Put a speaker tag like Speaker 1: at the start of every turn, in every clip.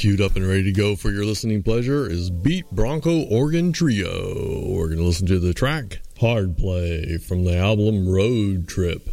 Speaker 1: queued up and ready to go for your listening pleasure is Beat Bronco Organ Trio. We're going to listen to the track Hard Play from the album Road Trip.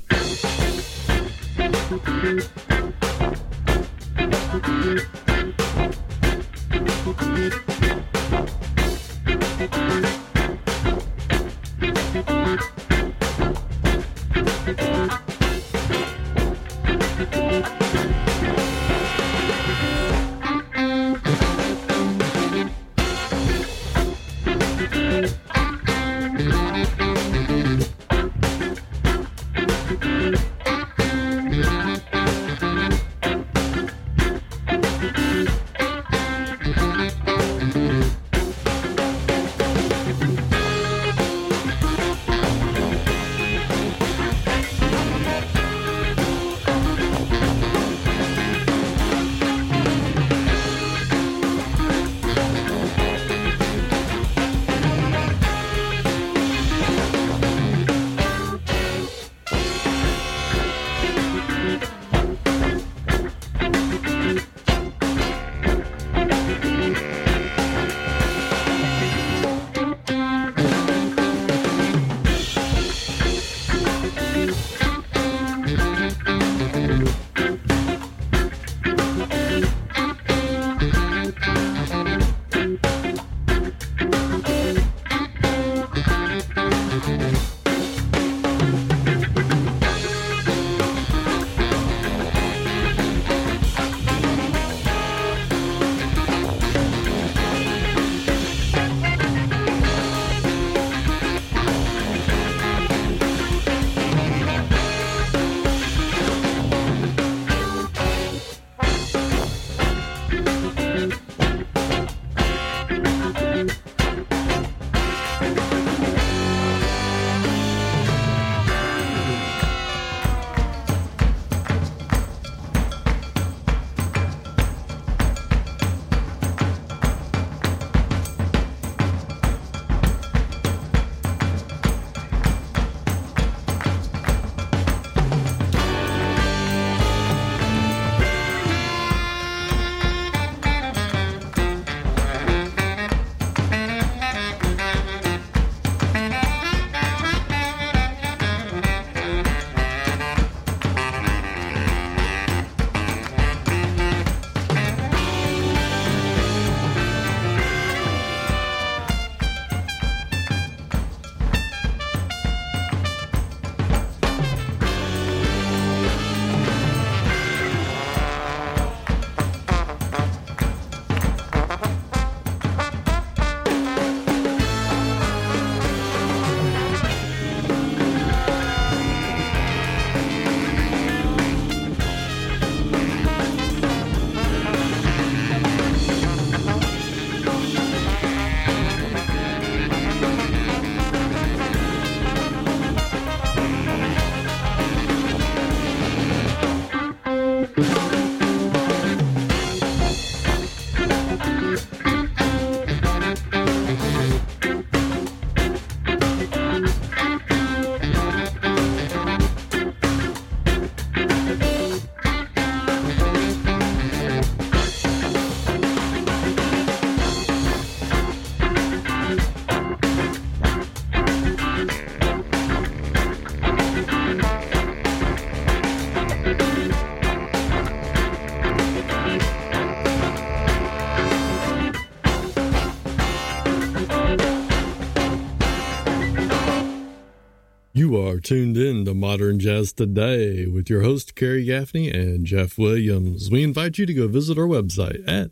Speaker 1: You are tuned in to Modern Jazz Today with your host, Kerry Gaffney and Jeff Williams. We invite you to go visit our website at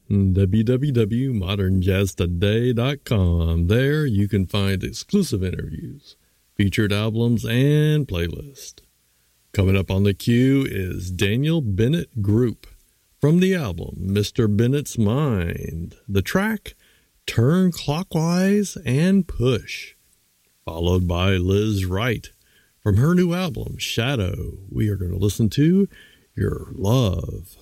Speaker 1: www.modernjazztoday.com. There you can find exclusive interviews, featured albums, and playlists. Coming up on the queue is Daniel Bennett Group from the album Mr. Bennett's Mind. The track, Turn Clockwise and Push. Followed by Liz Wright from her new album, Shadow. We are going to listen to Your Love.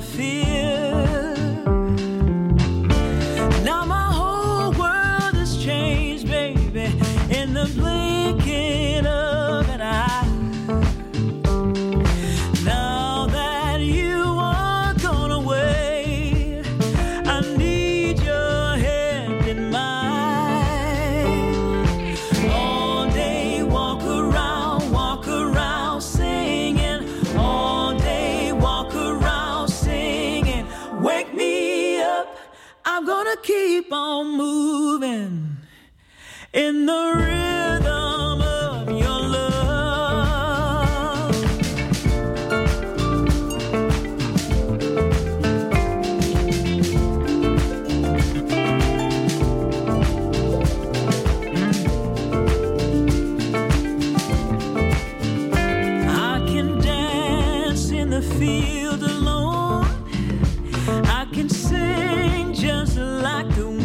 Speaker 2: feel. Now my whole world has changed, baby, in the blinking of an eye. Now that you are gone away, I need your hand in mine. All day walk around singing. All day walk around singing. Wake me up, I'm gonna keep on moving in the rhythm of your love. I can dance in the field alone. I can sing just like the wind.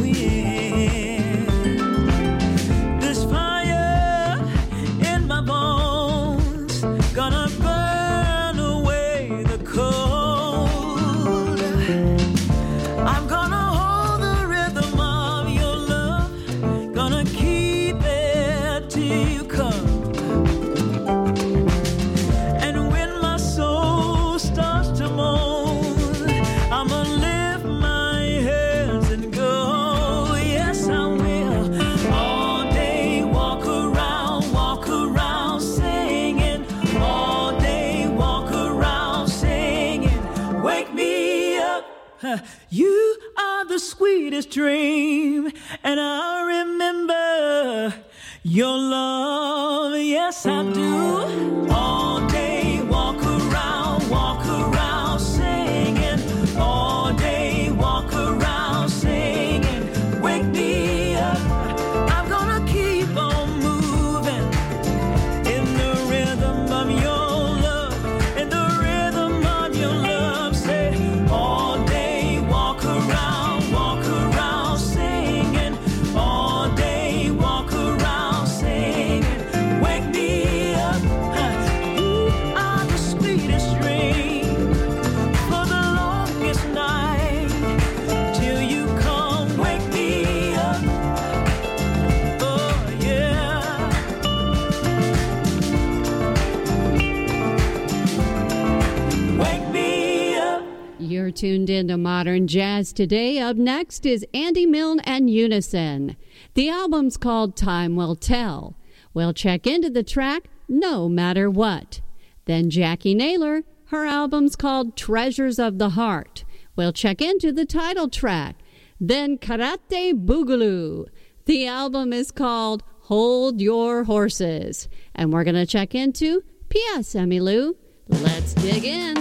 Speaker 2: This fire in my bones gonna burn away the cold. I'm gonna hold the rhythm of your love, gonna keep it till you come. And when my soul starts to moan, I'ma lift my hands and go. Yes, I will. All day walk around singing. All day walk around singing. Wake me up. You are the sweetest dream, and I remember your love. Yes, I do. All day walk around singing. All day walk around singing. Wake me up, I'm gonna keep on moving in the rhythm of your love, in the rhythm of your love. Say, all day walk around singing. All day walk around singing. Wake me up, you are the sweetest dream for the longest night till you come. Wake me up, oh yeah. Wake me up.
Speaker 3: You're tuned into Modern Jazz today. Up next is Andy Milne and Unison. The album's called Time Will Tell. We'll check into the track No Matter What. Then Jackie Naylor, her album's called Treasures of the Heart. We'll check into the title track. Then Karate Boogaloo. The album is called Hold Your Horses. And we're going to check into P.S. Emmylou. Let's dig in.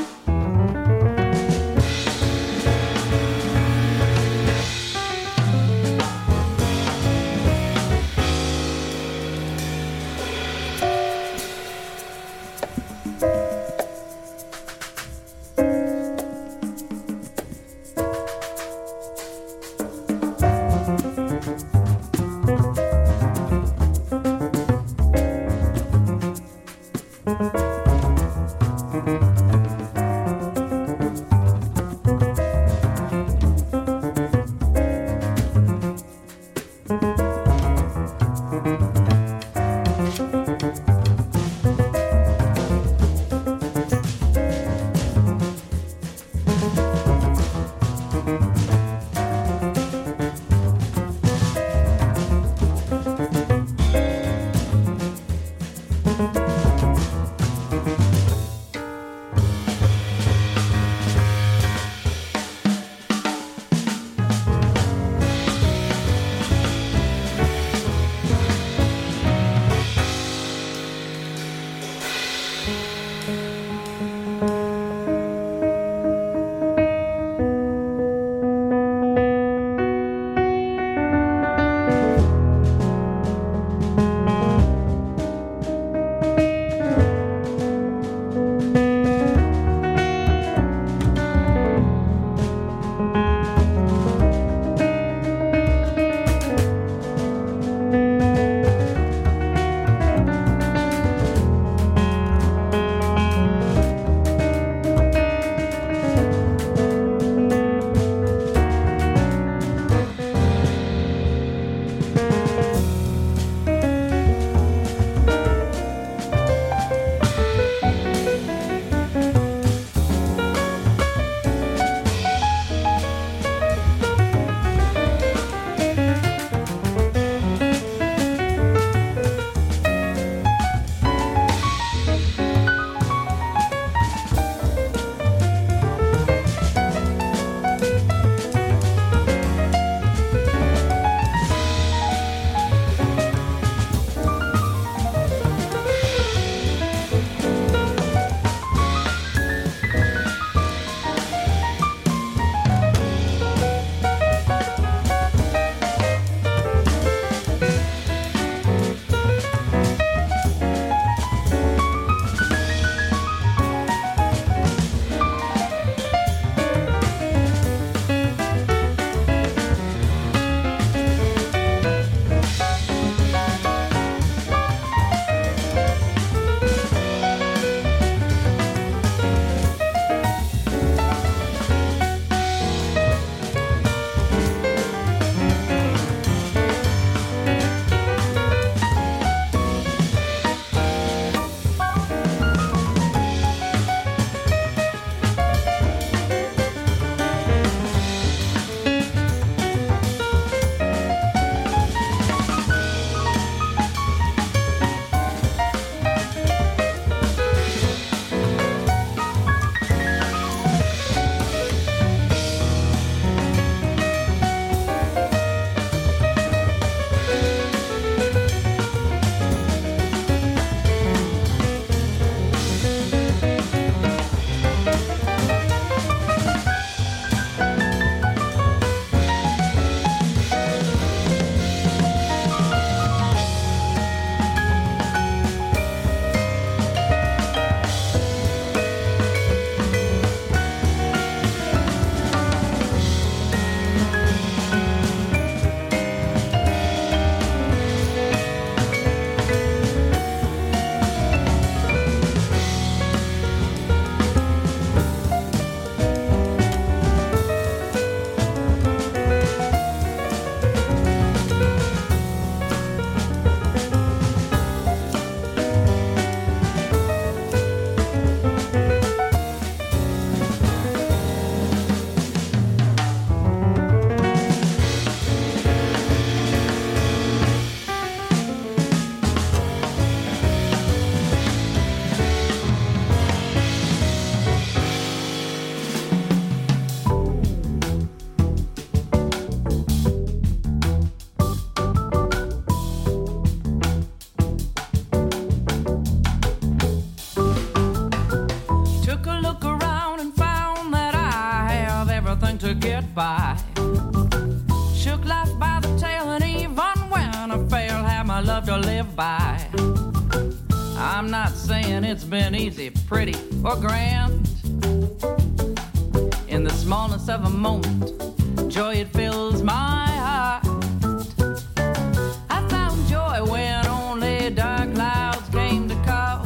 Speaker 4: to get by. Shook life by the tail, and even when I fail, have my love to live by. I'm not saying it's been easy, pretty, or grand. In the smallness of a moment, joy, it fills my heart. I found joy when only dark clouds came to call.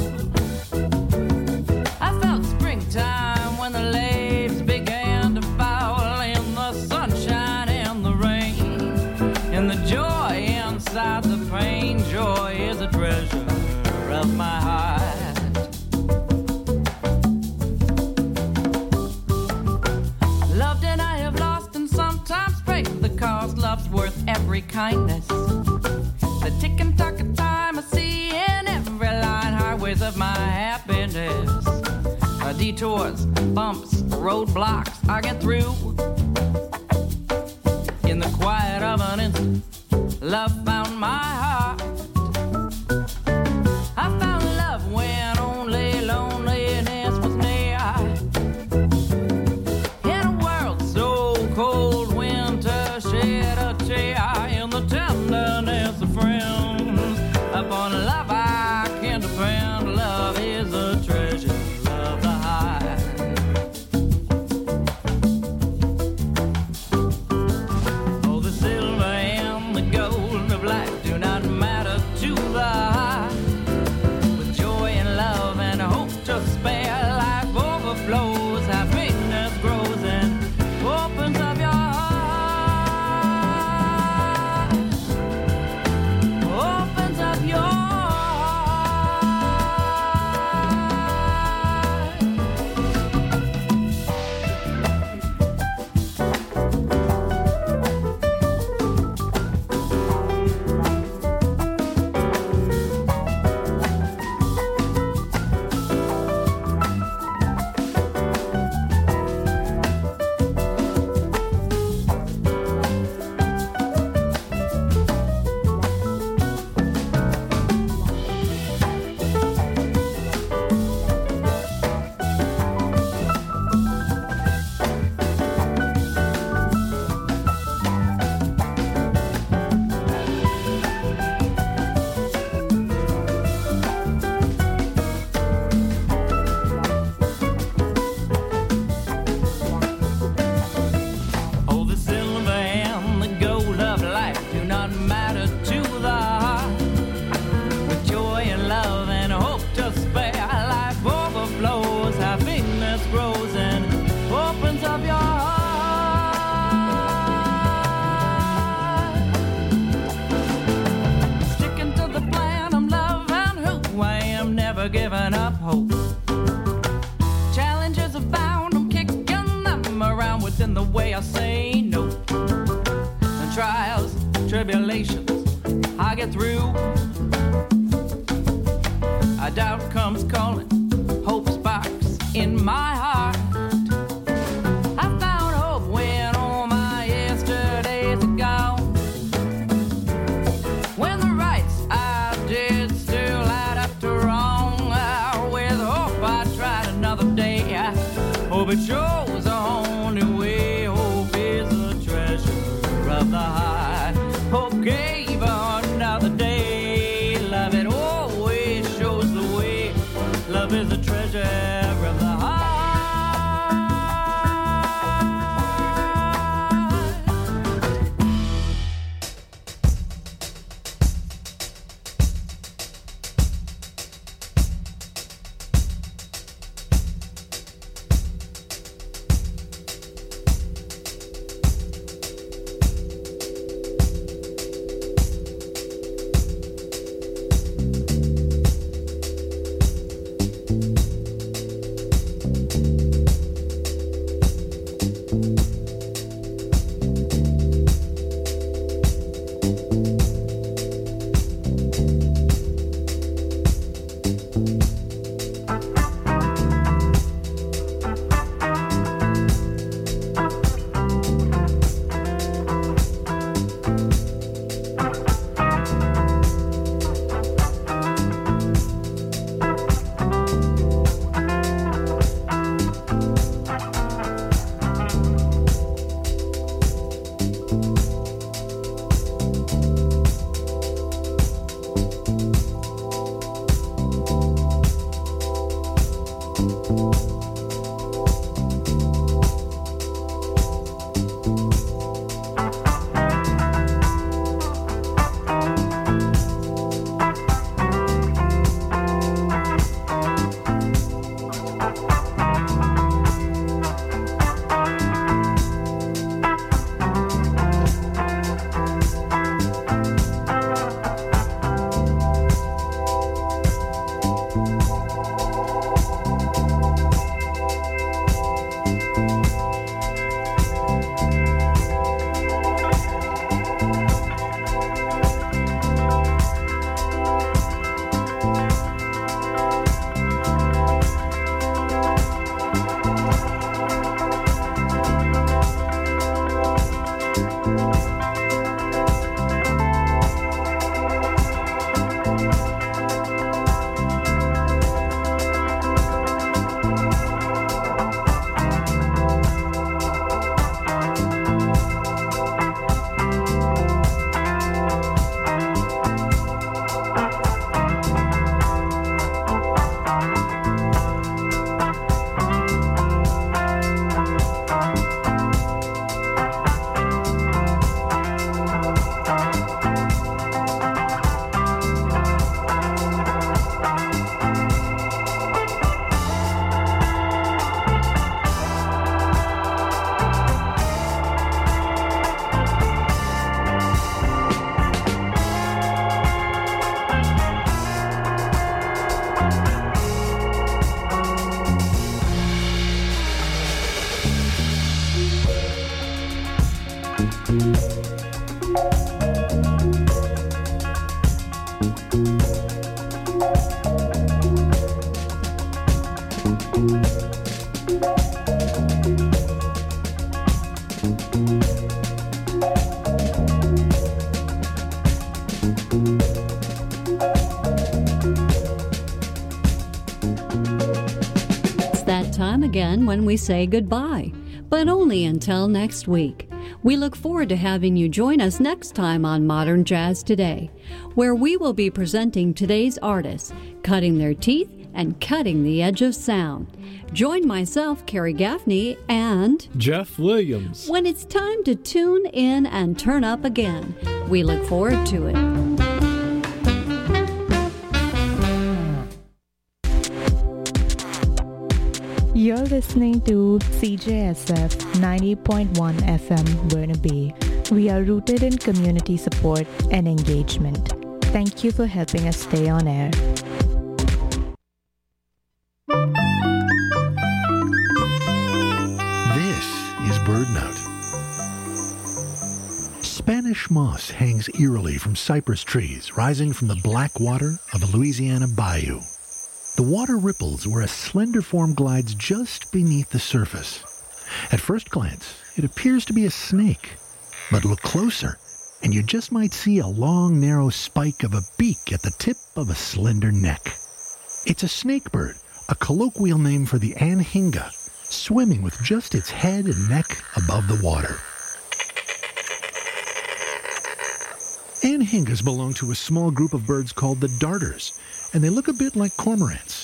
Speaker 4: I felt springtime when the leaves began to fall, in the sunshine and the rain, in the joy inside the pain. Joy is a treasure of my heart. Loved and I have lost, and sometimes paid the cost. Love's worth every kindness. The tick and tock of time I see in every line. Highways of my happiness. Detours, bumps, roadblocks I get through. In the quiet of an instant, love found my heart. I found love when only loneliness was near. In a world so cold, winter shed a tear. In the tenderness of friends, upon love I can depend. Love is a treasure of the heart. Oh, the silver and the gold of life do not matter to the heart. With joy and love and hope to spare, life overflows, happiness grows, and opens up your heart. Opens up your heart. Oh, the silver and the gold of life do not matter to the heart. With joy and love and hope to spare, life overflows, happiness grows, and opens up your heart. Sticking to the plan of love and who I am, never giving up hope. Challenges abound, I'm kicking them around within the way I say no. And trials, tribulations, I get through. A doubt comes calling, hope sparks in my heart. I found hope when all my yesterdays are gone. When the rights I did still add up to wrong. With hope I tried another day. Hope it shows a whole new way. Hope is a treasure of the heart. Hope gave another day. Love it always shows the way. Love is a treasure of the heart.
Speaker 3: when we say goodbye, but only until next week. We look forward to having you join us next time on Modern Jazz Today, where we will be presenting today's artists, cutting their teeth and cutting the edge of sound. Join myself, Carrie Gaffney, and
Speaker 1: Jeff Williams
Speaker 3: when it's time to tune in and turn up again. We look forward to it.
Speaker 5: You're listening to CJSF 90.1 FM Burnaby. We are rooted in community support and engagement. Thank you for helping us stay on air.
Speaker 6: This is BirdNote. Spanish moss hangs eerily from cypress trees rising from the black water of a Louisiana bayou. The water ripples where a slender form glides just beneath the surface. At first glance, it appears to be a snake. But look closer, and you just might see a long, narrow spike of a beak at the tip of a slender neck. It's a snakebird, a colloquial name for the anhinga, swimming with just its head and neck above the water. Anhingas belong to a small group of birds called the darters, and they look a bit like cormorants.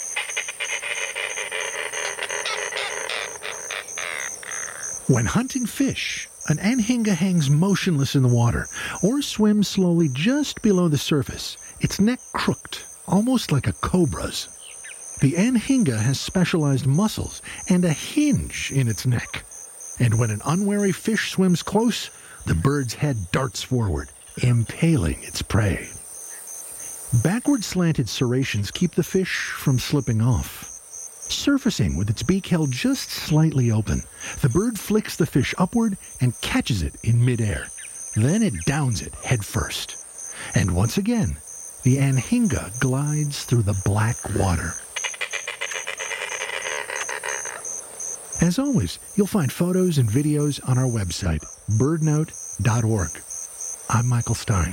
Speaker 6: When hunting fish, an anhinga hangs motionless in the water or swims slowly just below the surface, its neck crooked, almost like a cobra's. The anhinga has specialized muscles and a hinge in its neck. And when an unwary fish swims close, the bird's head darts forward, impaling its prey. Backward slanted serrations keep the fish from slipping off. Surfacing with its beak held just slightly open, the bird flicks the fish upward and catches it in midair. Then it downs it head first. And once again, the anhinga glides through the black water. As always, you'll find photos and videos on our website, birdnote.org. I'm Michael Stein.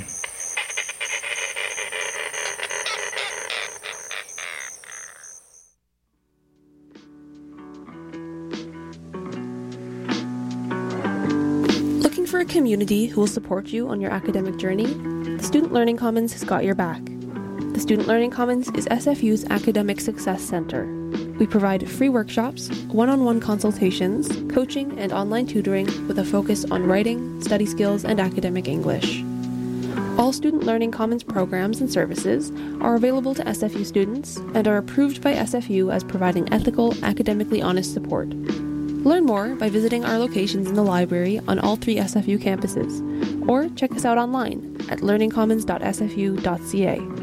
Speaker 7: Looking for a community who will support you on your academic journey? The Student Learning Commons has got your back. The Student Learning Commons is SFU's academic success center. We provide free workshops, one-on-one consultations, coaching, and online tutoring with a focus on writing, study skills, and academic English. All Student Learning Commons programs and services are available to SFU students and are approved by SFU as providing ethical, academically honest support. Learn more by visiting our locations in the library on all 3 SFU campuses, or check us out online at learningcommons.sfu.ca.